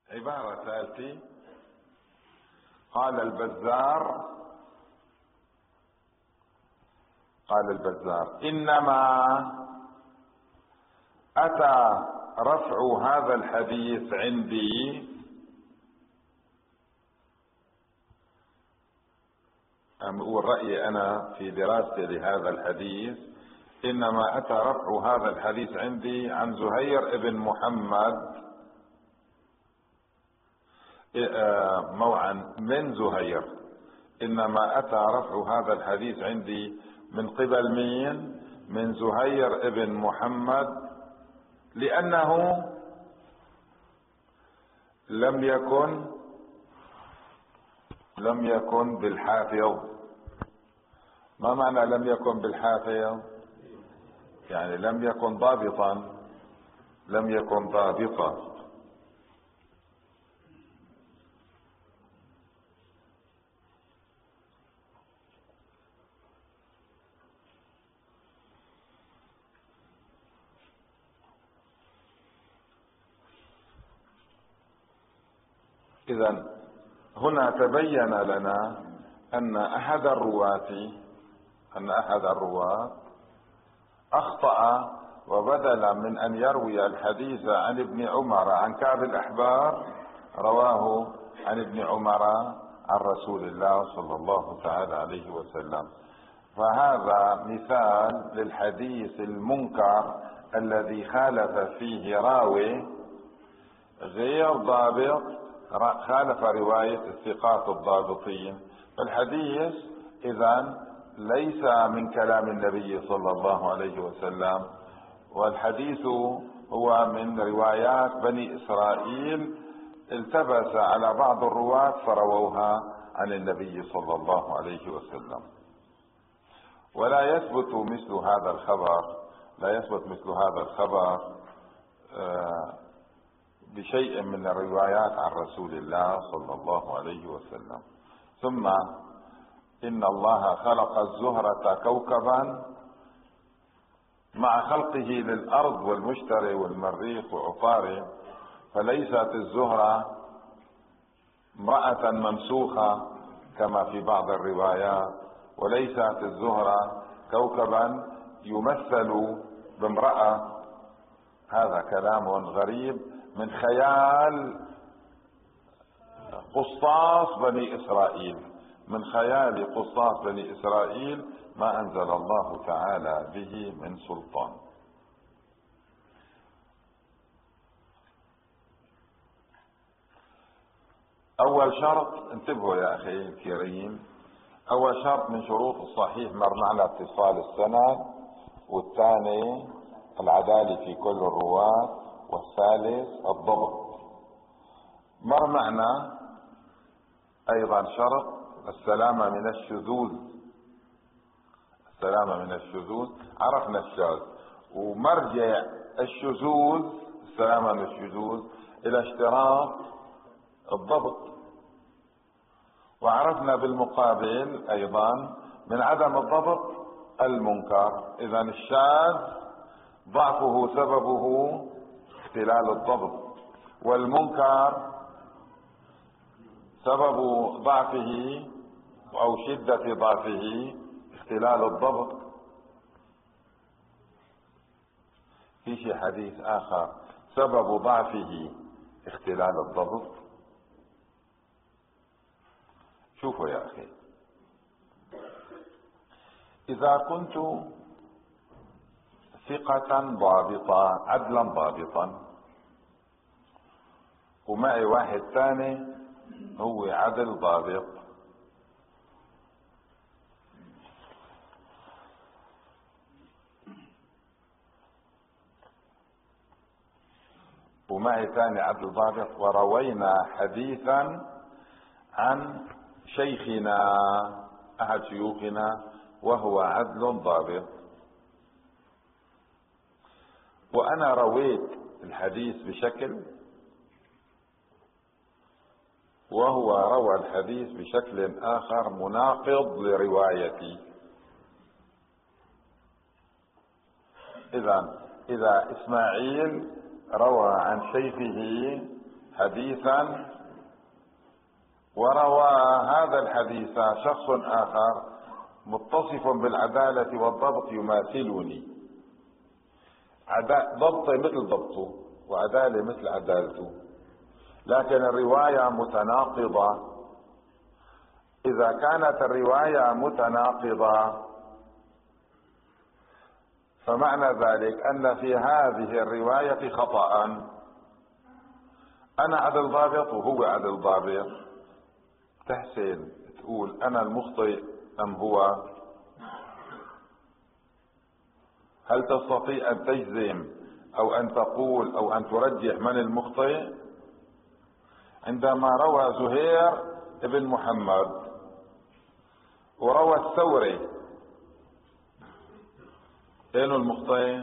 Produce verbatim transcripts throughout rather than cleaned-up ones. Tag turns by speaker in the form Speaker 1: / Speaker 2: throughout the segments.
Speaker 1: عبارة ثالثة. قال البزار قال البزار إنما أتى رفع هذا الحديث عندي أقول رأيي أنا في دراستي لهذا الحديث، إنما أتى رفع هذا الحديث عندي عن زهير ابن محمد موعا من زهير. إنما أتى رفع هذا الحديث عندي من قبل مين؟ من زهير ابن محمد، لأنه لم يكن لم يكن بالحافظ. ما معنى لم يكن بالحافظ؟ يعني لم يكن ضابطا، لم يكن ضابطا. إذن هنا تبين لنا أن أحد الرواة أن أحد الرواة أخطأ، وبدلا من أن يروي الحديث عن ابن عمر عن كعب الأحبار رواه عن ابن عمر عن رسول الله صلى الله تعالى عليه وسلم. فهذا مثال للحديث المنكر الذي خالف فيه راوي غير ضابط، خالف رواية الثقات الضابطين. فالحديث إذن ليس من كلام النبي صلى الله عليه وسلم، والحديث هو من روايات بني إسرائيل التبس على بعض الرواة فرووها عن النبي صلى الله عليه وسلم. ولا يثبت مثل هذا الخبر لا يثبت مثل هذا الخبر بشيء من الروايات عن رسول الله صلى الله عليه وسلم. ثم إن الله خلق الزهرة كوكبا مع خلقه للأرض والمشتري والمريخ وعطارد، فليست الزهرة امرأة ممسوخة كما في بعض الروايات، وليست الزهرة كوكبا يمثل بامرأة. هذا كلام غريب من خيال قسطاس بني إسرائيل، من خيال قسطاس بني إسرائيل، ما أنزل الله تعالى به من سلطان. أول شرط، انتبهوا يا أخي الكريم، أول شرط من شروط الصحيح مر معنا اتصال السند، والثاني العدالة في كل الرواة، والثالث الضبط. مر معنا أيضا شرط السلامة من الشذوذ، السلامة من الشذوذ، عرفنا الشاذ، ومرجع الشذوذ السلامة من الشذوذ إلى اشتراط الضبط. وعرفنا بالمقابل أيضا من عدم الضبط المنكر. إذن الشاذ ضعفه سببه اختلال الضبط، والمنكر سبب ضعفه أو شدة ضعفه اختلال الضبط. في شيء حديث آخر سبب ضعفه اختلال الضبط. شوفوا يا أخي، إذا كنت ثقة ضابطا عدلا ضابطا، ومعي واحد ثاني هو عدل ضابط، ومعي ثاني عدل ضابط، وروينا حديثا عن شيخنا أحد شيوخنا وهو عدل ضابط، وأنا رويت الحديث بشكل وهو روى الحديث بشكل آخر مناقض لروايتي. إذا إذا إسماعيل روى عن شيخه حديثا وروى هذا الحديث شخص آخر متصف بالعدالة والضبط يماثلني، ضبطي مثل ضبطه وعدالة مثل عدالته، لكن الرواية متناقضة. إذا كانت الرواية متناقضة فمعنى ذلك أن في هذه الرواية خطأ، أنا عدل ضابط وهو عدل ضابط، تحسن تقول أنا المخطئ أم هو؟ هل تستطيع أن تجزم أو أن تقول أو أن ترجح من المخطئ؟ عندما روى زهير ابن محمد وروى الثوري، أين المخطئ؟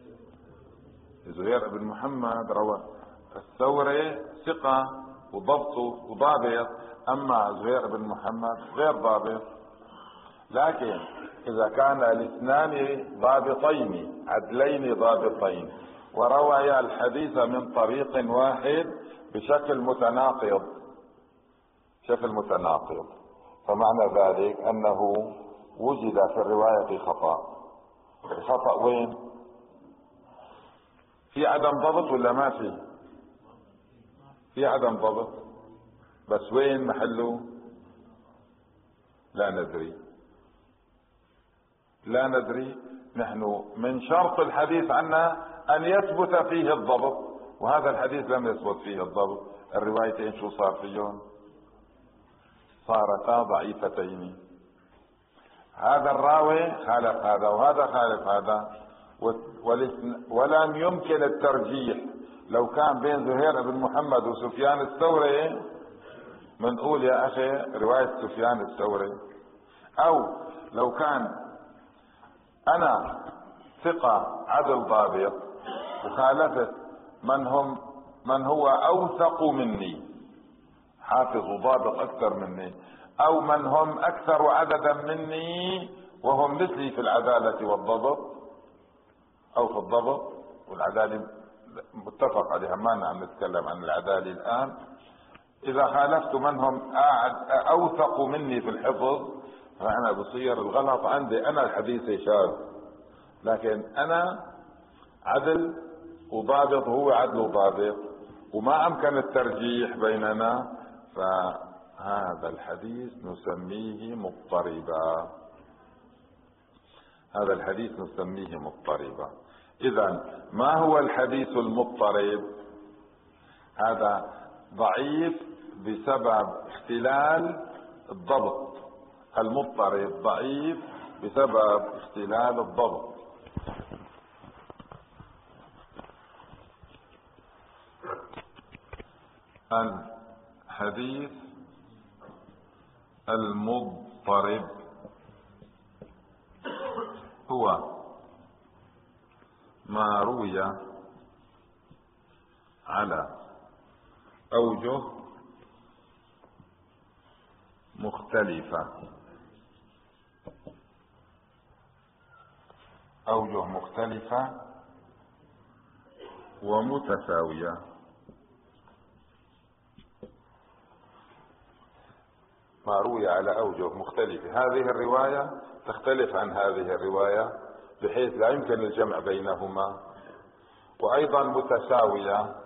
Speaker 1: زهير ابن محمد روى، الثوري ثقة وضبطه وضابط، أما زهير بن محمد غير ضابط. لكن إذا كان الاثنان ضابطين عدلين ضابطين وروايا الحديث من طريق واحد بشكل متناقض شكل متناقض فمعنى ذلك أنه وجد في الرواية خطأ. الخطأ وين؟ في عدم ضبط ولا ما في؟ في عدم ضبط، بس وين محله؟ لا ندري لا ندري نحن من شرط الحديث عنا أن يثبت فيه الضبط، وهذا الحديث لم يثبت فيه الضبط. الروايتين شو صار فيهم؟ صارتا ضعيفتين. هذا الراوي خالف هذا وهذا خالف هذا، ولم يمكن الترجيح. لو كان بين زهير بن محمد وسفيان الثوري منقول يا أخي رواية سفيان الثوري، أو لو كان أنا ثقة عدل ضابط وخالفت من هم من هو أوثق مني حافظ وضابط أكثر مني، أو من هم أكثر عددا مني وهم مثلي في العدالة والضبط أو في الضبط والعدالة متفق عليها، ما عم نتكلم عن العدالة الآن. إذا خالفت من هم أوثق مني في الحفظ فأنا بصير الغلط عندي أنا الحديث شاذ، لكن أنا عدل وضابط وهو عدل وضابط وما أمكن الترجيح بيننا، فهذا الحديث نسميه مضطربا. هذا الحديث نسميه مضطربا. إذا ما هو الحديث المضطرب؟ هذا ضعيف بسبب اختلال الضبط. المضطرب ضعيف بسبب اختلال الضبط. الحديث المضطرب هو ما روي على أوجه مختلفة أوجه مختلفة ومتساوية. ما روي على أوجه مختلفة، هذه الرواية تختلف عن هذه الرواية بحيث لا يمكن الجمع بينهما، وأيضا متساوية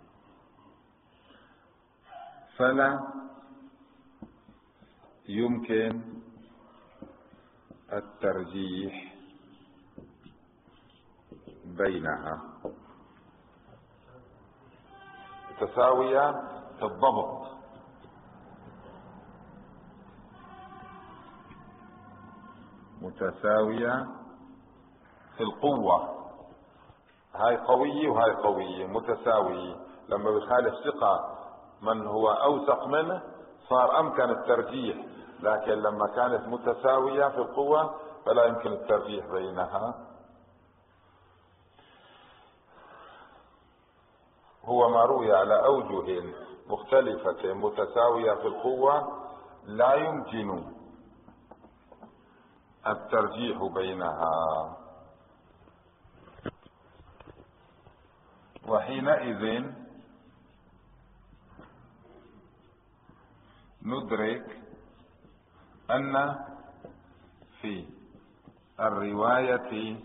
Speaker 1: فلا يمكن الترجيح بينها. متساوية في الضبط، متساوية في القوة، هاي قوية وهاي قوية، متساوية. لما بيخالف ثقة من هو أوثق منه صار أمكن الترجيح، لكن لما كانت متساوية في القوة فلا يمكن الترجيح بينها. هو ما روي على أوجه مختلفة متساوية في القوة لا يمكن الترجيح بينها، وحينئذ ندرك أن في الرواية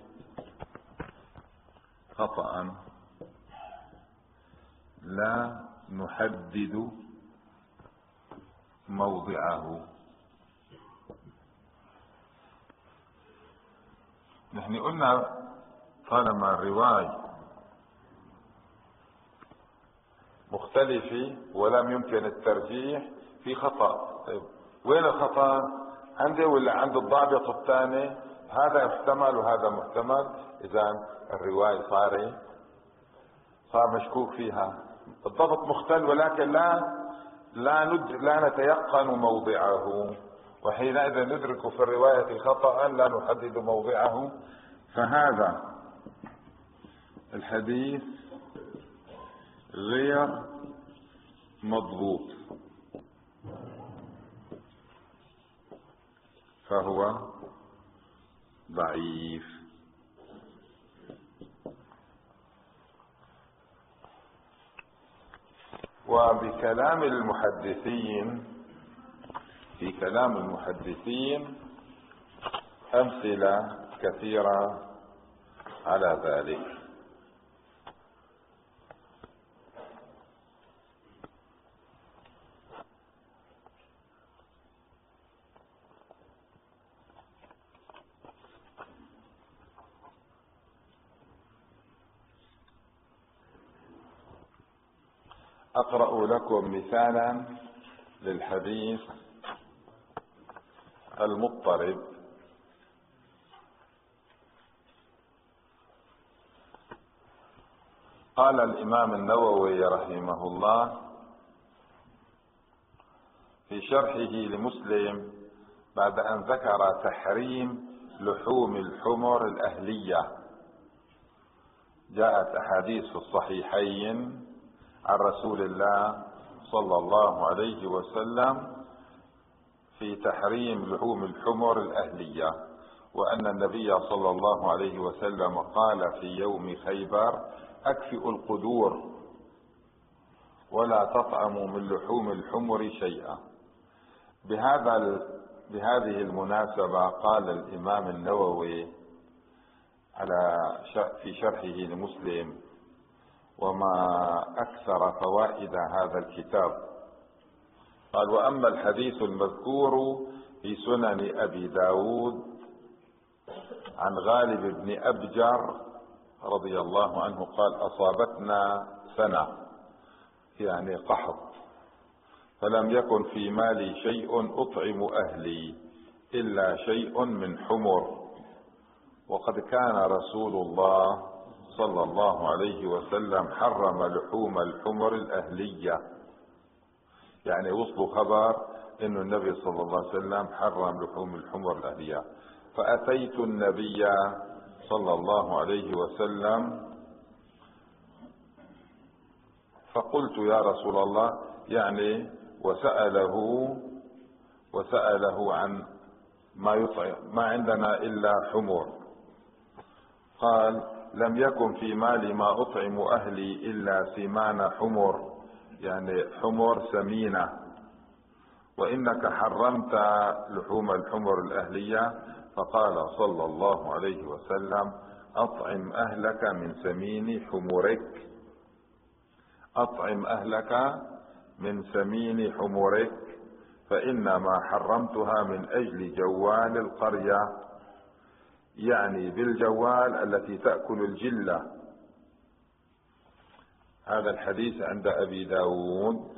Speaker 1: خطأ لا نحدد موضعه. نحن قلنا طالما الرواية مختلفة ولم يمكن الترجيح في خطأ. طيب وين الخطأ؟ عندي ولا عند الضابط الثاني؟ هذا محتمل وهذا محتمل. إذا الرواية صار صار مشكوك فيها. الضبط مختل ولكن لا لا ند لا نتيقن موضعه، وحينئذ ندرك في الرواية خطأ لا نحدد موضعه. فهذا الحديث غير مضبوط، فهو ضعيف. وبكلام المحدثين، في كلام المحدثين أمثلة كثيرة على ذلك. أقرأ لكم مثالا للحديث المضطرب. قال الإمام النووي رحمه الله في شرحه لمسلم بعد أن ذكر تحريم لحوم الحمر الأهلية، جاءت أحاديث في الصحيحين عن رسول الله صلى الله عليه وسلم في تحريم لحوم الحمر الأهلية، وأن النبي صلى الله عليه وسلم قال في يوم خيبر: أكفئوا القدور ولا تطعموا من لحوم الحمر شيئا. بهذا بهذه المناسبة قال الإمام النووي على في شرحه لمسلم: وما أكثر فوائد هذا الكتاب. قال: وأما الحديث المذكور في سنن أبي داود عن غالب بن أبجر رضي الله عنه قال: أصابتنا سنة، يعني قحط، فلم يكن في مالي شيء أطعم أهلي إلا شيء من حمر، وقد كان رسول الله صلى الله عليه وسلم حرم لحوم الحمر الأهلية. يعني وصلوا خبر إنه النبي صلى الله عليه وسلم حرم لحوم الحمر الأهلية. فأتيت النبي صلى الله عليه وسلم فقلت: يا رسول الله، يعني وسأله وسأله عن ما يطعم، ما عندنا إلا حمر. قال: لم يكن في مالي ما أطعم أهلي إلا سمان حمر، يعني حمر سمينة، وإنك حرمت لحوم الحمر الأهلية. فقال صلى الله عليه وسلم: أطعم أهلك من سمين حمرك، أطعم أهلك من سمين حمرك، فإنما حرمتها من أجل جوال القرية، يعني بالجوال التي تأكل الجلة. هذا الحديث عند أبي داود،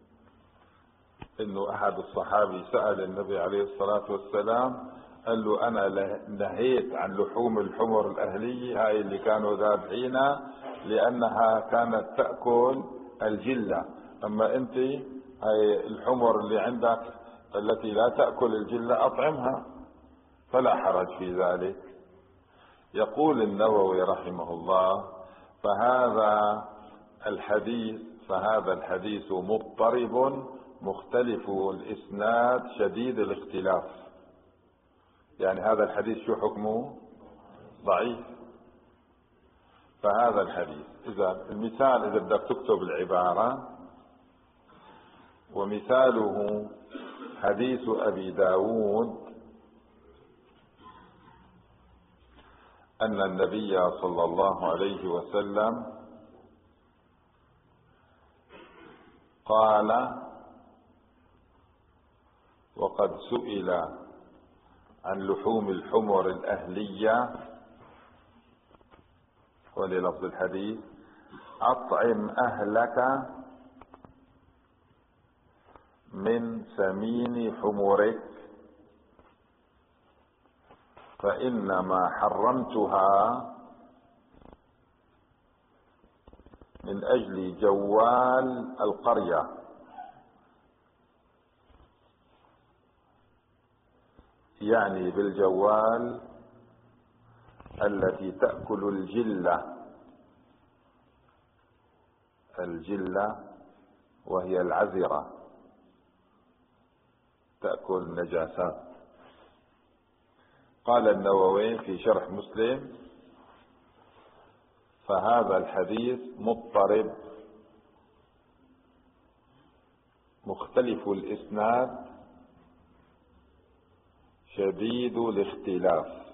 Speaker 1: إنه أحد الصحابي سأل النبي عليه الصلاة والسلام، قال له: أنا نهيت عن لحوم الحمر الأهلية، هاي اللي كانوا ذابحينها لأنها كانت تأكل الجلة، أما أنت هاي الحمر اللي عندك التي لا تأكل الجلة أطعمها، فلا حرج في ذلك. يقول النووي رحمه الله: فهذا الحديث فهذا الحديث مضطرب مختلف الإسناد شديد الاختلاف. يعني هذا الحديث شو حكمه؟ ضعيف. فهذا الحديث، إذا المثال إذا بدك تكتب العبارة: ومثاله حديث أبي داود أن النبي صلى الله عليه وسلم قال وقد سئل عن لحوم الحمر الأهلية، وللفظ الحديث: أطعم أهلك من سمين حمرك فإنما حرمتها من أجل جوال القرية، يعني بالجوال التي تأكل الجلة، الجلة وهي العذرة، تأكل النجاسات. قال النووي في شرح مسلم: فهذا الحديث مضطرب مختلف الإسناد شديد الاختلاف.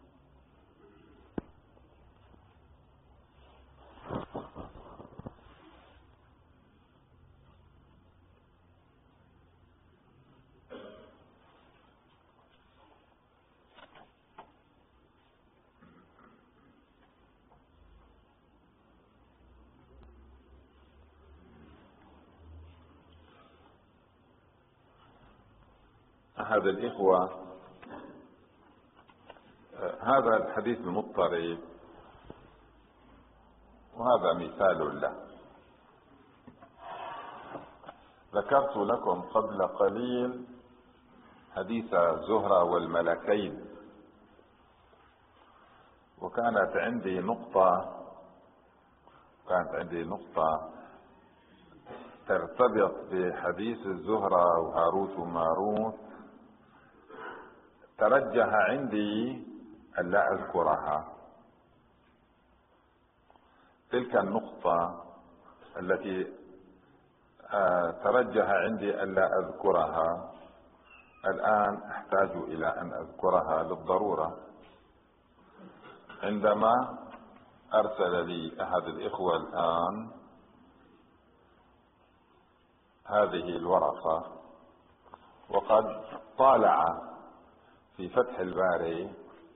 Speaker 1: أحد الإخوة، هذا الحديث المضطرب وهذا مثال له. ذكرت لكم قبل قليل حديث زهرة والملكين، وكانت عندي نقطة كانت عندي نقطة ترتبط بحديث الزهرة وهاروت وماروت، ترجح عندي أن لا أذكرها. تلك النقطة التي ترجح عندي أن لا أذكرها الآن أحتاج إلى أن أذكرها للضرورة. عندما أرسل لي أحد الإخوة الآن هذه الورقة، وقد طالع في فتح الباري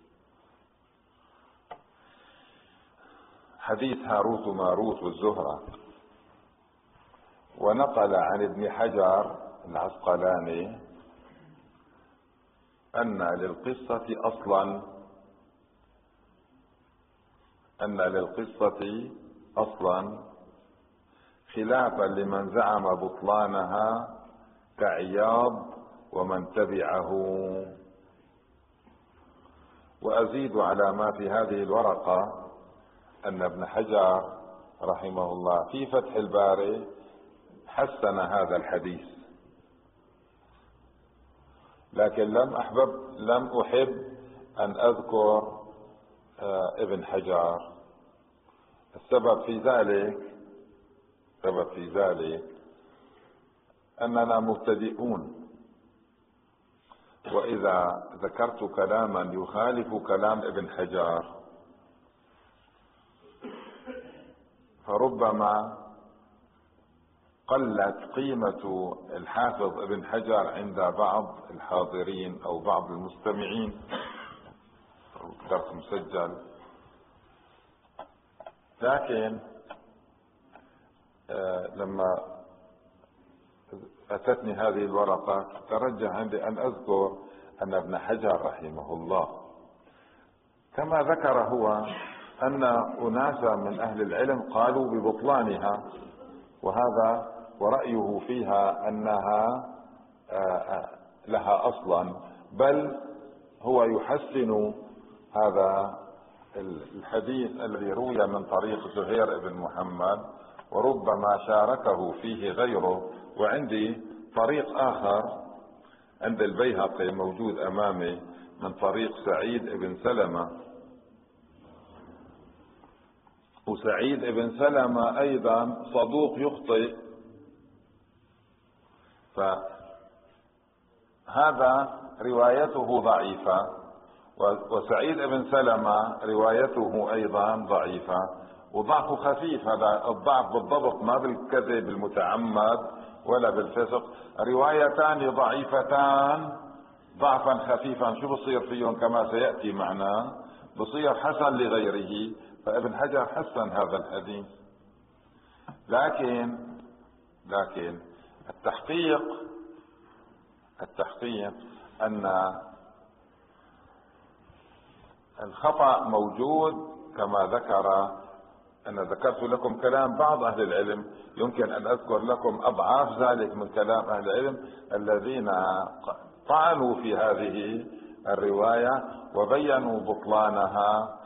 Speaker 1: حديث هاروت وماروت والزهرة، ونقل عن ابن حجر العسقلاني أن للقصة أصلا أن للقصة أصلا خلافا لمن زعم بطلانها كعياض ومن تبعه. وأزيد على ما في هذه الورقة أن ابن حجر رحمه الله في فتح الباري حسن هذا الحديث، لكن لم أحبب لم أحب أن أذكر ابن حجر. السبب في ذلك السبب في ذلك أننا مبتدئون، وإذا ذكرت كلاما يخالف كلام ابن حجر فربما قلت قيمة الحافظ ابن حجر عند بعض الحاضرين أو بعض المستمعين. درس مسجل. لكن آه لما أتتني هذه الورقة ترجح عندي أن أذكر أن ابن حجر رحمه الله كما ذكر هو أن أناسا من أهل العلم قالوا ببطلانها، وهذا ورأيه فيها أنها لها أصلا، بل هو يحسن هذا الحديث الذي روي من طريق زهير بن محمد، وربما شاركه فيه غيره. وعندي طريق آخر عند البيهقي موجود أمامي من طريق سعيد بن سلمة، وسعيد بن سلمة أيضا صدوق يخطئ، فهذا روايته ضعيفة، وسعيد بن سلمة روايته أيضا ضعيفة وضعفه خفيف. هذا الضعف بالضبط ما بالكذب المتعمد ولا بالفسق، روايتان ضعيفتان ضعفا خفيفا، شو بصير فيهم كما سيأتي معنا، بصير حسن لغيره. فابن حجر حسن هذا الحديث. لكن لكن التحقيق التحقيق أن الخطأ موجود كما ذكر. أنا ذكرت لكم كلام بعض أهل العلم، يمكن أن أذكر لكم أضعاف ذلك من كلام أهل العلم الذين طعنوا في هذه الرواية وبينوا بطلانها.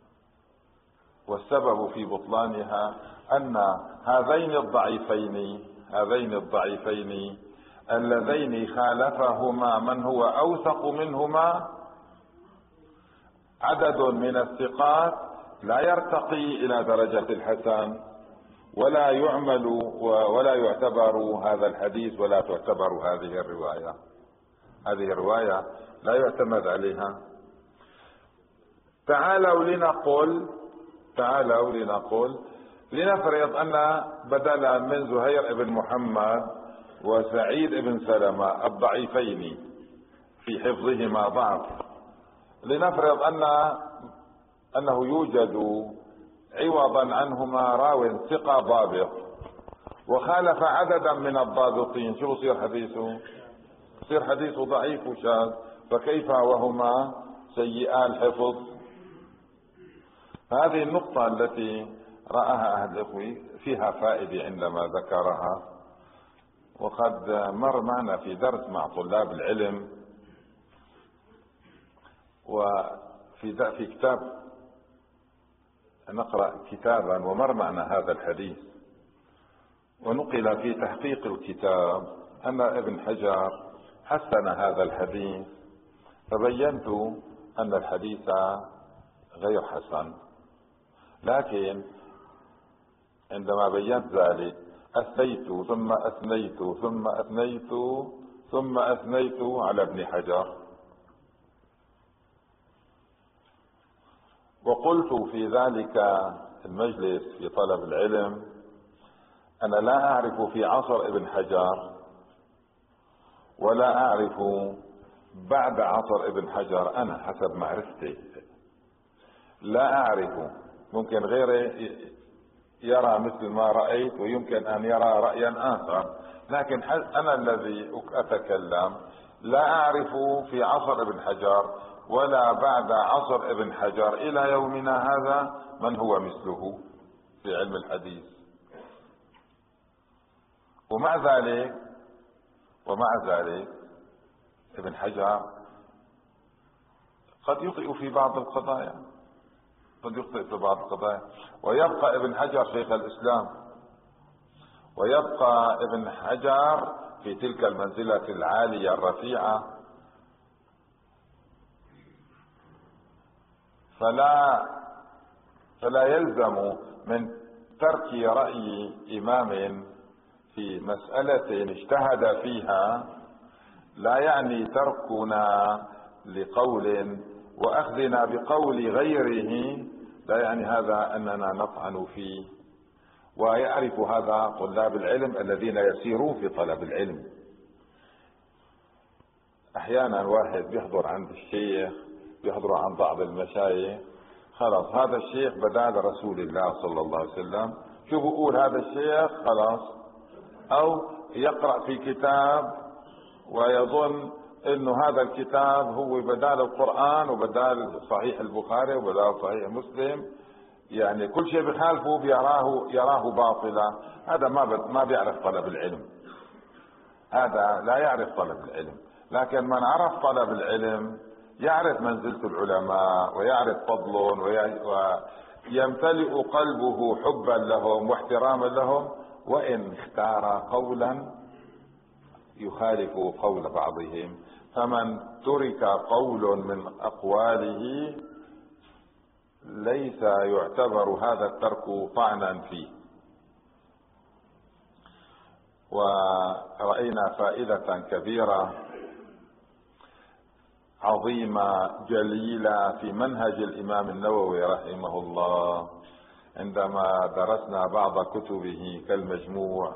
Speaker 1: والسبب في بطلانها أن هذين الضعيفين هذين الضعيفين اللذين خالفهما من هو أوثق منهما عدد من الثقات لا يرتقي إلى درجة الحسن، ولا يعمل ولا يعتبر هذا الحديث ولا تعتبر هذه الرواية. هذه الرواية لا يعتمد عليها. تعالوا لنقل تعالوا لنقل لنفرض أن بدلا من زهير بن محمد وسعيد بن سلمة الضعيفين في حفظهما ضعف، لنفرض أن أنه يوجد عوضا عنهما راو ثقة ضابط وخالف عددا من الضابطين، شو يصير حديثه؟ يصير حديثه ضعيف وشاذ. فكيف وهما سيئا الحفظ؟ هذه النقطة التي رآها أهل الإخوة فيها فائدة عندما ذكرها، وقد مر معنا في درس مع طلاب العلم وفي في كتاب نقرأ كتابا ومر معنا هذا الحديث، ونقل في تحقيق الكتاب أن ابن حجر حسن هذا الحديث، فبينت أن الحديث غير حسن. لكن عندما بينت ذلك أثنيت ثم أثنيت ثم أثنيت ثم أثنيت على ابن حجر، وقلت في ذلك المجلس في طلب العلم أنا لا أعرف في عصر ابن حجر ولا أعرف بعد عصر ابن حجر، أنا حسب معرفتي لا أعرف، ممكن غيري يرى مثل ما رأيت ويمكن أن يرى رأيا آخر، لكن أنا الذي أتكلم لا أعرف في عصر ابن حجر ولا بعد عصر ابن حجر إلى يومنا هذا من هو مثله في علم الحديث. ومع ذلك ومع ذلك ابن حجر قد يخطئ في بعض القضايا قد يخطئ في بعض القضايا ويبقى ابن حجر شيخ الإسلام، ويبقى ابن حجر في تلك المنزلة العالية الرفيعة. فلا فلا يلزم من ترك رأي إمام في مسألة اجتهد فيها، لا يعني تركنا لقول وأخذنا بقول غيره، لا يعني هذا أننا نطعن فيه. ويعرف هذا طلاب العلم الذين يسيرون في طلب العلم. أحيانا واحد بيحضر عند الشيخ، بيحضر عن بعض المشايخ، خلاص هذا الشيخ بدال رسول الله صلى الله عليه وسلم، شو بقول هذا الشيخ خلاص، أو يقرأ في كتاب ويظن انه هذا الكتاب هو بدال القرآن وبدال صحيح البخاري وبدال صحيح مسلم، يعني كل شيء بخالفه بيراه يراه باطلا. هذا ما ما بيعرف طلب العلم، هذا لا يعرف طلب العلم. لكن من عرف طلب العلم يعرف منزلة العلماء ويعرف فضلهم ويمتلئ قلبه حبا لهم واحتراما لهم، وإن اختار قولا يخالف قول بعضهم. فمن ترك قول من أقواله ليس يعتبر هذا الترك طعنا فيه. ورأينا فائدة كبيرة عظيمة جليلة في منهج الإمام النووي رحمه الله عندما درسنا بعض كتبه كالمجموع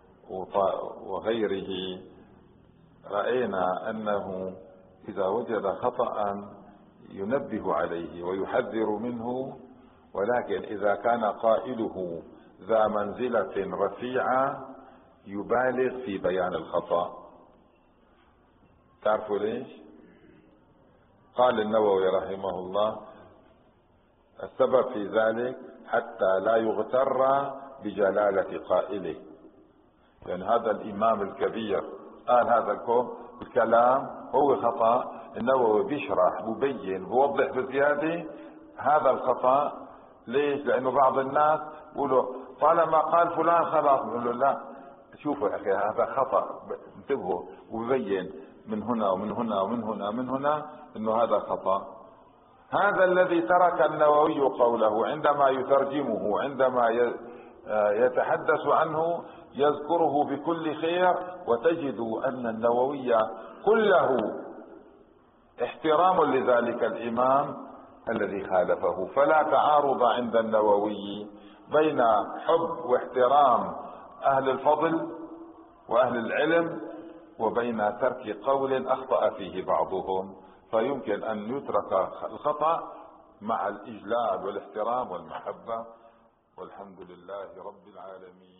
Speaker 1: وغيره. رأينا أنه إذا وجد خطأ ينبه عليه ويحذر منه، ولكن إذا كان قائله ذا منزلة رفيعة يبالغ في بيان الخطأ. تعرفوا ليش؟ قال النووي رحمه الله السبب في ذلك حتى لا يغتر بجلالة قائله، يعني هذا الإمام الكبير قال هذا الكلام هو خطأ، النووي بيشرح ببين بوضح بزيادة هذا الخطأ. ليش؟ لأنه بعض الناس يقولوا طالما قال فلان خلاص، بيقول له لا، شوفوا يا أخي هذا خطأ، انتبهوا، وببين من هنا ومن هنا ومن هنا ومن هنا انه هذا خطأ. هذا الذي ترك النووي قوله عندما يترجمه، عندما يتحدث عنه يذكره بكل خير، وتجد أن النووي كله احترام لذلك الإمام الذي خالفه. فلا تعارض عند النووي بين حب واحترام أهل الفضل وأهل العلم وبين ترك قول أخطأ فيه بعضهم، فيمكن أن يترك الخطأ مع الإجلال والاحترام والمحبة. والحمد لله رب العالمين.